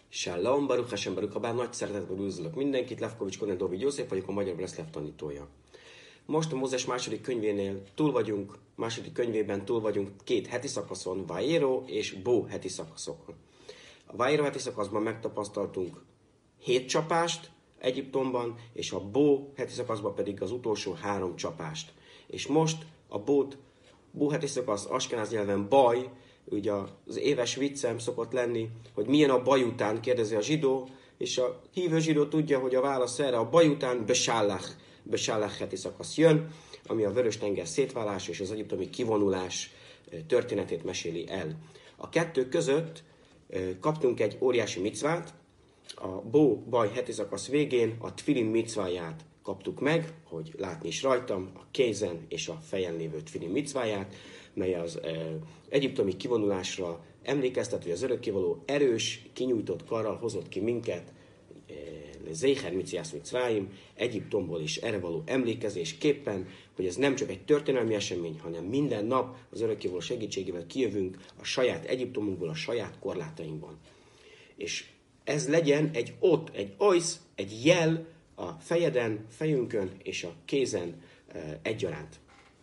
Shalom, Baruch Hashem, Baruch Habá, nagy szeretetben üdvözlök mindenkit, Lefkovics Konen Dovid József vagyok, a Magyar Breszlev tanítója. Most a Mózes második könyvénél túl vagyunk, második könyvében túl vagyunk két heti szakaszon, Vayero és Bo heti szakaszokon. A Vayero heti szakaszban megtapasztaltunk 7 csapást Egyiptomban, és a Bo heti szakaszban pedig az utolsó 3 csapást. És most a Bo heti szakasz askenáz nyelven baj, ugye az éves viccem szokott lenni, hogy milyen a baj után, kérdezi a zsidó, és a hívő zsidó tudja, hogy a válasz erre a baj után Besálach heti szakasz jön, ami a Vörös-tenger szétválás és az egyiptomi kivonulás történetét meséli el. A kettő között kaptunk egy óriási micvát, a baj heti szakasz végén a tfilin micváját kaptuk meg, hogy látni is rajtam, a kézen és a fejen lévő tfilin micváját, mely az egyiptomi kivonulásra emlékeztet, hogy az örökkévaló erős, kinyújtott karral hozott ki minket, Zéher Miciász Micváim, Egyiptomból is erre való emlékezésképpen, hogy ez nem csak egy történelmi esemény, hanem minden nap az örökkévaló segítségével kijövünk a saját Egyiptomunkból, a saját korlátainkban. És ez legyen egy ott, egy ojsz, egy jel a fejeden, fejünkön és a kézen egyaránt.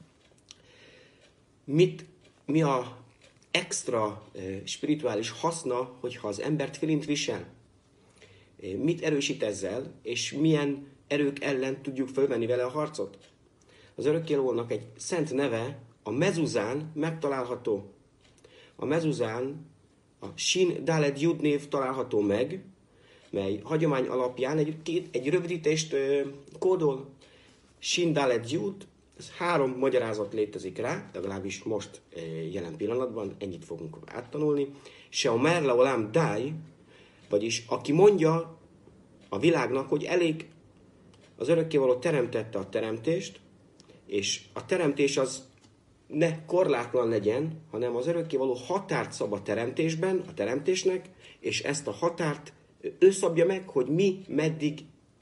Mi a extra spirituális haszna, hogyha az ember tfilint visel? Mit erősít ezzel, és milyen erők ellen tudjuk fölvenni vele a harcot? Az örökkévalónak egy szent neve, a mezuzán megtalálható. A mezuzán, a Shin Daled Jud név található meg, mely hagyomány alapján egy rövidítést kódol. Shin Daled Jud, ez 3 magyarázat létezik rá, legalábbis most jelen pillanatban, ennyit fogunk áttanulni. Sheomer laolam dai, vagyis aki mondja a világnak, hogy elég, az örökkévaló teremtette a teremtést, és a teremtés az ne korlátlan legyen, hanem az örökkévaló határt szab a teremtésben, a teremtésnek, és ezt a határt ő szabja meg, hogy meddig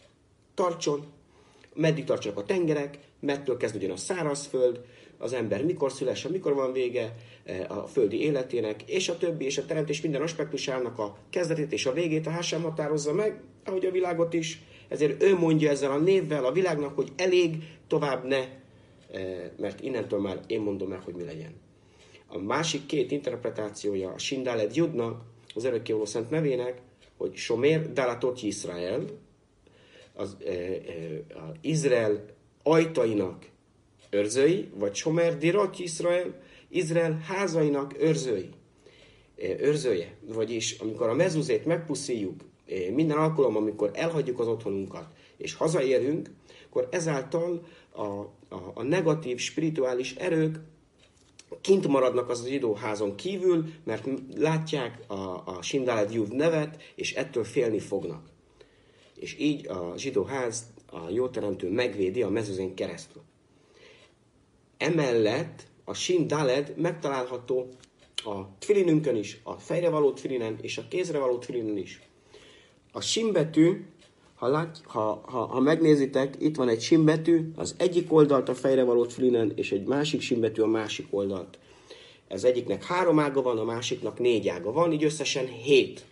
tartsanak a tengerek, mettől kezdődjön a szárazföld, az ember mikor szülesse, mikor van vége a földi életének, és a többi, és a teremtés minden aspektusának a kezdetét és a végét a Hásem határozza meg, ahogy a világot is. Ezért ő mondja ezzel a névvel a világnak, hogy elég, tovább ne, mert innentől már én mondom meg, hogy mi legyen. A másik 2 interpretációja a Shin Daled Judnak, az örökkévaló szent nevének, hogy Shomer Dalatot Yisrael, az Izrael ajtainak őrzői, vagy Shomer Dirot Yisrael, Izrael házainak őrzője. Vagyis amikor a mezuzét megpuszíjuk, minden alkalom, amikor elhagyjuk az otthonunkat, és hazaérünk, akkor ezáltal a negatív, spirituális erők kint maradnak az zsidóházon kívül, mert látják a Shin Daled Jud nevet, és ettől félni fognak. És így a zsidóház a jóteremtő megvédi a mezuzén keresztül. Emellett a Shin Daled megtalálható a tfilinünkön is, a fejre való tfilinen és a kézre való tfilinen is. A Shin betű, ha megnézitek, itt van egy Shin betű, az egyik oldalt a fejre való tfilinen, és egy másik Shin betű a másik oldalt. Ez egyiknek 3 ága van, a másiknak 4 ága van, így összesen 7.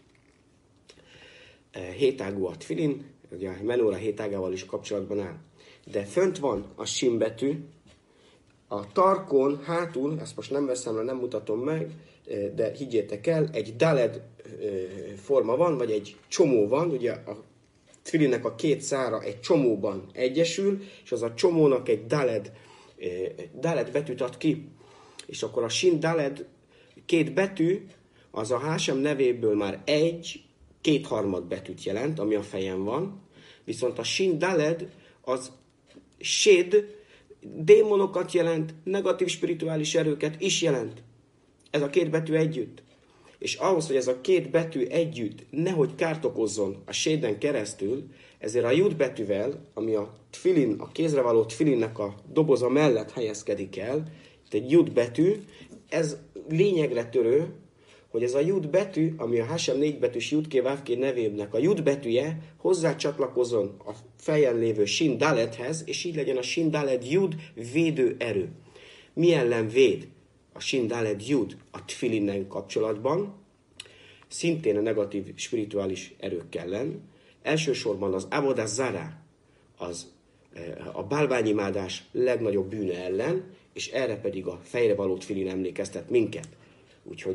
7 ágú a tfilin, ugye a menóra 7 ágával is kapcsolatban áll. De fönt van a Shin betű, a tarkon hátul, ezt most nem veszem le, nem mutatom meg, de higgyétek el, egy daled forma van, vagy egy csomó van, ugye a tfilinnek a 2 szára egy csomóban egyesül, és az a csomónak egy daled betűt ad ki. És akkor a Shin Daled 2 betű, az a Hásem nevéből már 1/2 betűt jelent, ami a fejen van, viszont a Shin Daled az Shed, démonokat jelent, negatív spirituális erőket is jelent. Ez a 2 betű együtt. És ahhoz, hogy ez a 2 betű együtt nehogy kárt okozzon a Sheden keresztül, ezért a Jud betűvel, ami a tfilin, a kézre való tfilinnek a doboza mellett helyezkedik el, itt egy Jud betű, ez lényegre törő, hogy ez a Jud betű, ami a Hásem 4 betűs Judké Vávké nevébnek a Jud betűje, hozzá csatlakozzon a fejen lévő Shin Daledhez, és így legyen a Shin Daled Jud védő erő. Mi ellen véd a Shin Daled Jud a tfilinnen kapcsolatban? szintén a negatív spirituális erők ellen. Elsősorban az avodah zarah, az a bálványimádás legnagyobb bűne ellen, és erre pedig a fejre való tfilin emlékeztet minket. Úgyhogy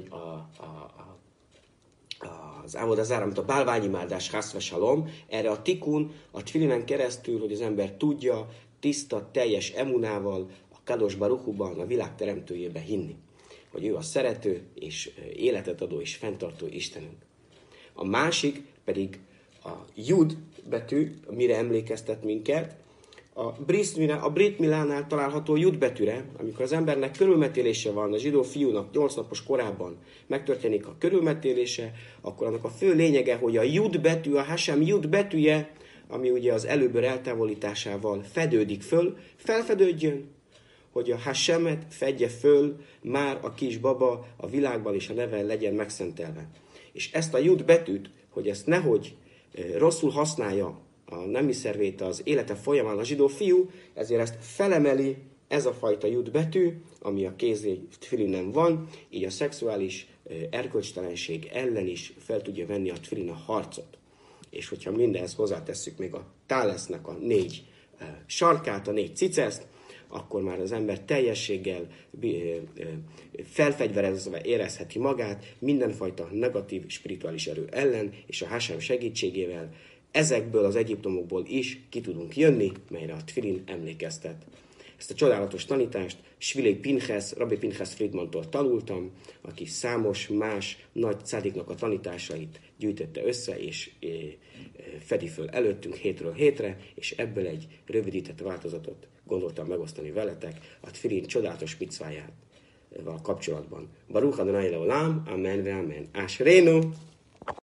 az avodah zarah, amit a bálványimádás, haszve salom, erre a tikun, a tfilinen keresztül, hogy az ember tudja tiszta, teljes emunával, a Kadosh Baruch Huban, a világ teremtőjébe hinni. Hogy ő a szerető, és életet adó, és fenntartó Istenünk. A másik pedig a Jud betű, mire emlékeztet minket, a Brit Milánál található Jud betűre, amikor az embernek körülmetélése van, a zsidó fiúnak 8 napos korában megtörténik a körülmetélése, akkor annak a fő lényege, hogy a Jud betű, a Hashem Jud betűje, ami ugye az előbőr eltávolításával fedődik föl, felfedődjön, hogy a Hashemet fedje föl már a kis baba a világban, és a neve legyen megszentelve. És ezt a Jud betűt, hogy ezt nehogy rosszul használja a nemi szervét az élete folyamán a zsidó fiú, ezért ezt felemeli ez a fajta Jud betű, ami a kézi tfilinen van, így a szexuális erkölcstelenség ellen is fel tudja venni a tfilin a harcot. És hogyha mindenhez hozzátesszük még a tálesznek a 4 sarkát, a 4 ciceszt, akkor már az ember teljességgel felfegyverezve érezheti magát mindenfajta negatív spirituális erő ellen, és a Hashem segítségével ezekből az egyiptomokból is ki tudunk jönni, melyre a tfilin emlékeztet. Ezt a csodálatos tanítást Rabbi Pinchas Friedmantól tanultam, aki számos más nagy cádiknak a tanításait gyűjtötte össze, és fedi föl előttünk hétről hétre, és ebből egy rövidített változatot gondoltam megosztani veletek a tfilin csodálatos micvájával kapcsolatban. Baruch Adonai Leolam, amen ve amen. Ashreinu!